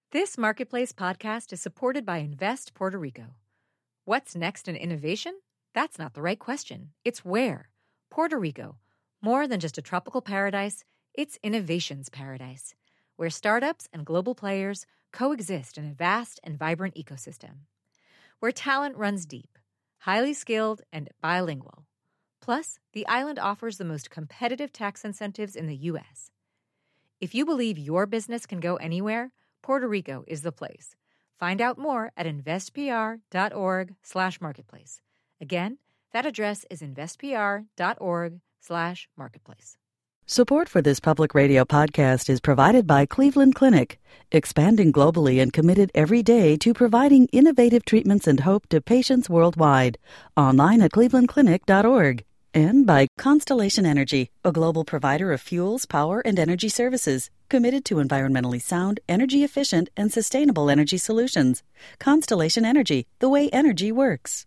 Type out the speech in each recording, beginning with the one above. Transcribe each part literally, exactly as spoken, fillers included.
This Marketplace podcast is supported by Invest Puerto Rico. What's next in innovation? That's not the right question. It's where. Puerto Rico. More than just a tropical paradise, it's innovation's paradise, where startups and global players coexist in a vast and vibrant ecosystem. Where talent runs deep, highly skilled, and bilingual. Plus, the island offers the most competitive tax incentives in the U S. If you believe your business can go anywhere, Puerto Rico is the place. Find out more at investpr.org slash marketplace. Again, that address is investpr.org slash marketplace. Support for this public radio podcast is provided by Cleveland Clinic, expanding globally and committed every day to providing innovative treatments and hope to patients worldwide. Online at cleveland clinic dot org. And by Constellation Energy, a global provider of fuels, power, and energy services, committed to environmentally sound, energy-efficient, and sustainable energy solutions. Constellation Energy, the way energy works.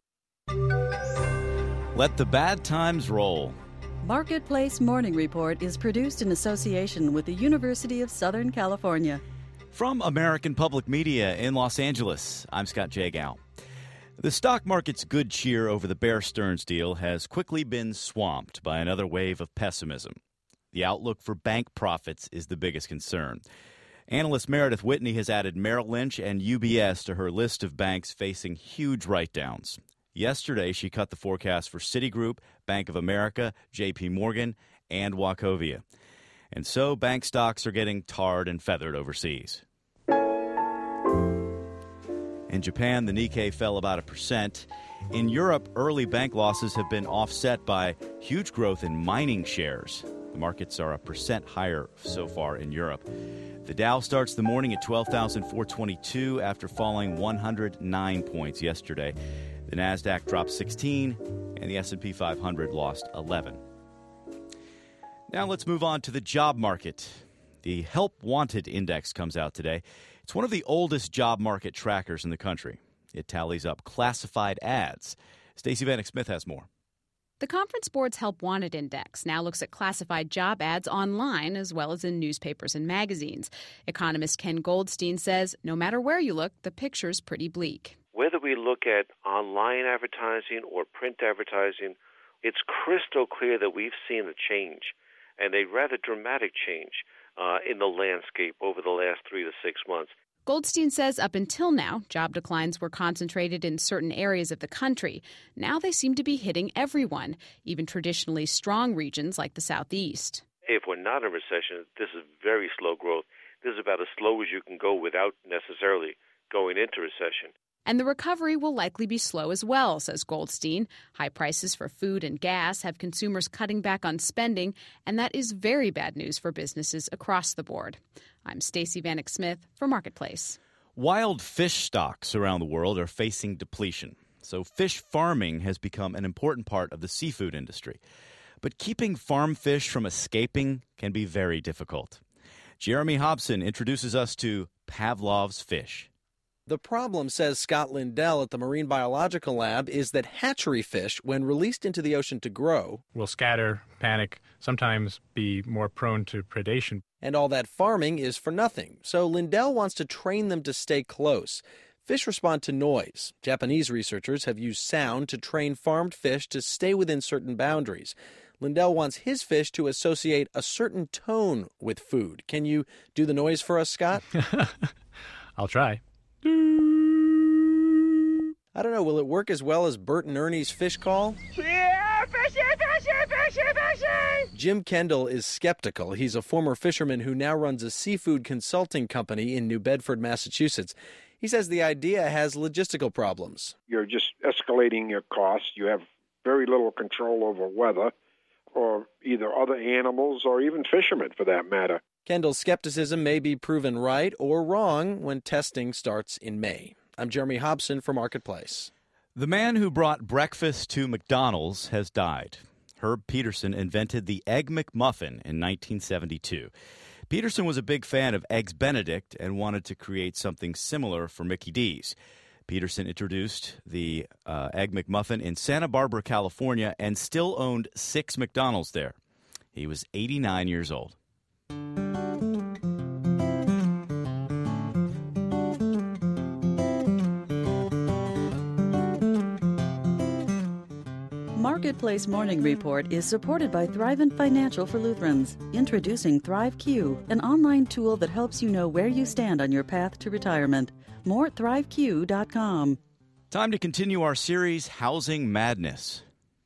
Let the bad times roll. Marketplace Morning Report is produced in association with the University of Southern California. From American Public Media in Los Angeles, I'm Scott Jagow. The stock market's good cheer over the Bear Stearns deal has quickly been swamped by another wave of pessimism. The outlook for bank profits is the biggest concern. Analyst Meredith Whitney has added Merrill Lynch and U B S to her list of banks facing huge write-downs. Yesterday, she cut the forecast for Citigroup, Bank of America, J P. Morgan, and Wachovia. And so bank stocks are getting tarred and feathered overseas. In Japan, the Nikkei fell about a percent. In Europe, early bank losses have been offset by huge growth in mining shares. The markets are a percent higher so far in Europe. The Dow starts the morning at twelve thousand four hundred twenty-two after falling one hundred nine points yesterday. The Nasdaq dropped sixteen, and the S and P five hundred lost eleven. Now let's move on to the job market. The Help Wanted Index comes out today. It's one of the oldest job market trackers in the country. It tallies up classified ads. Stacey Vanek Smith has more. The Conference Board's Help Wanted Index now looks at classified job ads online as well as in newspapers and magazines. Economist Ken Goldstein says no matter where you look, the picture's pretty bleak. Whether we look at online advertising or print advertising, it's crystal clear that we've seen a change, and a rather dramatic change uh, in the landscape over the last three to six months. Goldstein says up until now, job declines were concentrated in certain areas of the country. Now they seem to be hitting everyone, even traditionally strong regions like the Southeast. If we're not in a recession, this is very slow growth. This is about as slow as you can go without necessarily going into recession. And the recovery will likely be slow as well, says Goldstein. High prices for food and gas have consumers cutting back on spending, and that is very bad news for businesses across the board. I'm Stacey Vanek Smith for Marketplace. Wild fish stocks around the world are facing depletion, so fish farming has become an important part of the seafood industry. But keeping farm fish from escaping can be very difficult. Jeremy Hobson introduces us to Pavlov's fish. The problem, says Scott Lindell at the Marine Biological Lab, is that hatchery fish, when released into the ocean to grow, will scatter, panic, sometimes be more prone to predation. And all that farming is for nothing. So Lindell wants to train them to stay close. Fish respond to noise. Japanese researchers have used sound to train farmed fish to stay within certain boundaries. Lindell wants his fish to associate a certain tone with food. Can you do the noise for us, Scott? I'll try. I don't know, will it work as well as Bert and Ernie's fish call? Yeah, fishy, fishy, fishy, fishy! Jim Kendall is skeptical. He's a former fisherman who now runs a seafood consulting company in New Bedford, Massachusetts. He says the idea has logistical problems. You're just escalating your costs. You have very little control over weather, or either other animals or even fishermen for that matter. Kendall's skepticism may be proven right or wrong when testing starts in May. I'm Jeremy Hobson for Marketplace. The man who brought breakfast to McDonald's has died. Herb Peterson invented the Egg McMuffin in nineteen seventy-two. Peterson was a big fan of Eggs Benedict and wanted to create something similar for Mickey D's. Peterson introduced the uh, Egg McMuffin in Santa Barbara, California, and still owned six McDonald's there. He was eighty-nine years old. Marketplace Morning Report is supported by Thrivent Financial for Lutherans. Introducing ThriveQ, an online tool that helps you know where you stand on your path to retirement. More at thrive q dot com. Time to continue our series, Housing Madness.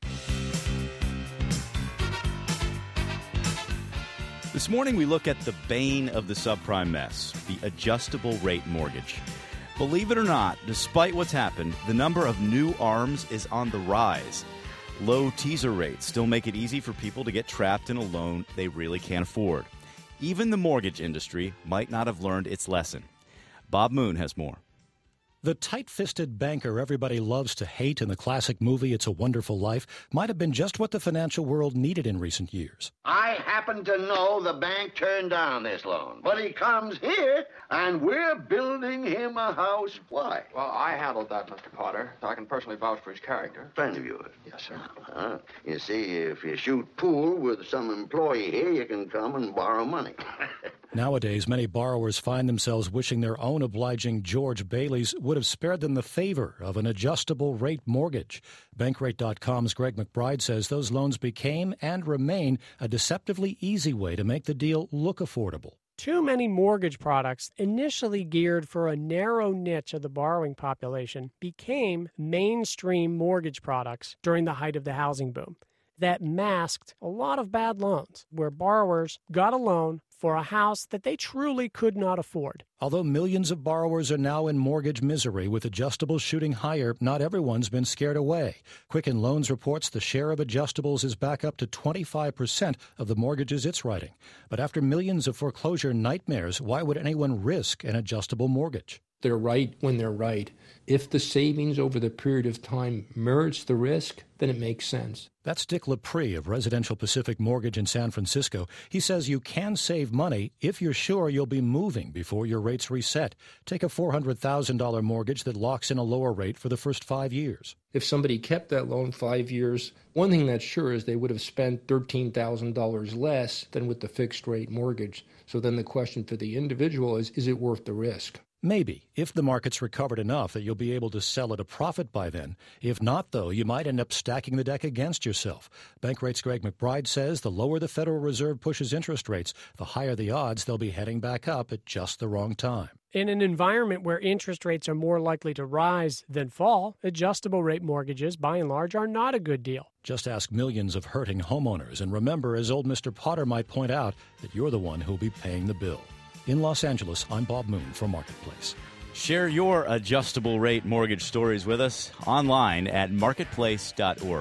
This morning we look at the bane of the subprime mess, the adjustable rate mortgage. Believe it or not, despite what's happened, the number of new ARMs is on the rise. Low teaser rates still make it easy for people to get trapped in a loan they really can't afford. Even the mortgage industry might not have learned its lesson. Bob Moon has more. The tight-fisted banker everybody loves to hate in the classic movie It's a Wonderful Life might have been just what the financial world needed in recent years. I happen to know the bank turned down this loan, but he comes here, and we're building him a house. Why? Well, I handled that, Mister Potter, so I can personally vouch for his character. Friend of yours? Yes, sir. Uh, you see, if you shoot pool with some employee here, you can come and borrow money. Nowadays, many borrowers find themselves wishing their own obliging George Baileys would have spared them the favor of an adjustable rate mortgage. Bankrate dot com's Greg McBride says those loans became and remain a deceptively easy way to make the deal look affordable. Too many mortgage products, initially geared for a narrow niche of the borrowing population, became mainstream mortgage products during the height of the housing boom. That masked a lot of bad loans, where borrowers got a loan for a house that they truly could not afford. Although millions of borrowers are now in mortgage misery with adjustables shooting higher, not everyone's been scared away. Quicken Loans reports the share of adjustables is back up to twenty-five percent of the mortgages it's writing. But after millions of foreclosure nightmares, why would anyone risk an adjustable mortgage? They're right when they're right. If the savings over the period of time merge the risk, then it makes sense. That's Dick Lepre of Residential Pacific Mortgage in San Francisco. He says you can save money if you're sure you'll be moving before your rates reset. Take a four hundred thousand dollars mortgage that locks in a lower rate for the first five years. If somebody kept that loan five years, one thing that's sure is they would have spent thirteen thousand dollars less than with the fixed rate mortgage. So then the question for the individual is, is it worth the risk? Maybe, if the market's recovered enough that you'll be able to sell at a profit by then. If not, though, you might end up stacking the deck against yourself. Bankrate's Greg McBride says the lower the Federal Reserve pushes interest rates, the higher the odds they'll be heading back up at just the wrong time. In an environment where interest rates are more likely to rise than fall, adjustable rate mortgages, by and large, are not a good deal. Just ask millions of hurting homeowners, and remember, as old Mister Potter might point out, that you're the one who'll be paying the bill. In Los Angeles, I'm Bob Moon for Marketplace. Share your adjustable rate mortgage stories with us online at marketplace dot org.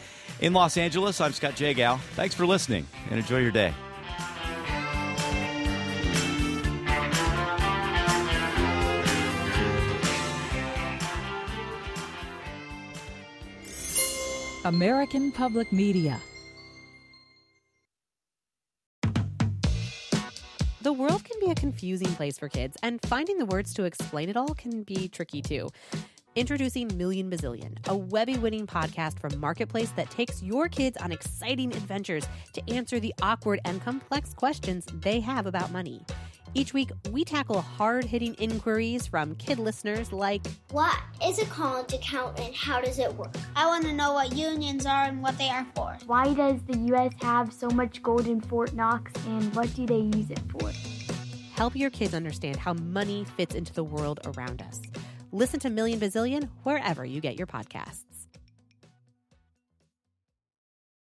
In Los Angeles, I'm Scott Jagow. Thanks for listening and enjoy your day. American Public Media. The world can be a confusing place for kids, and finding the words to explain it all can be tricky too. Introducing Million Bazillion, a Webby-winning podcast from Marketplace that takes your kids on exciting adventures to answer the awkward and complex questions they have about money. Each week, we tackle hard-hitting inquiries from kid listeners like, what is a college account and how does it work? I want to know what unions are and what they are for. Why does the U S have so much gold in Fort Knox and what do they use it for? Help your kids understand how money fits into the world around us. Listen to Million Bazillion wherever you get your podcasts.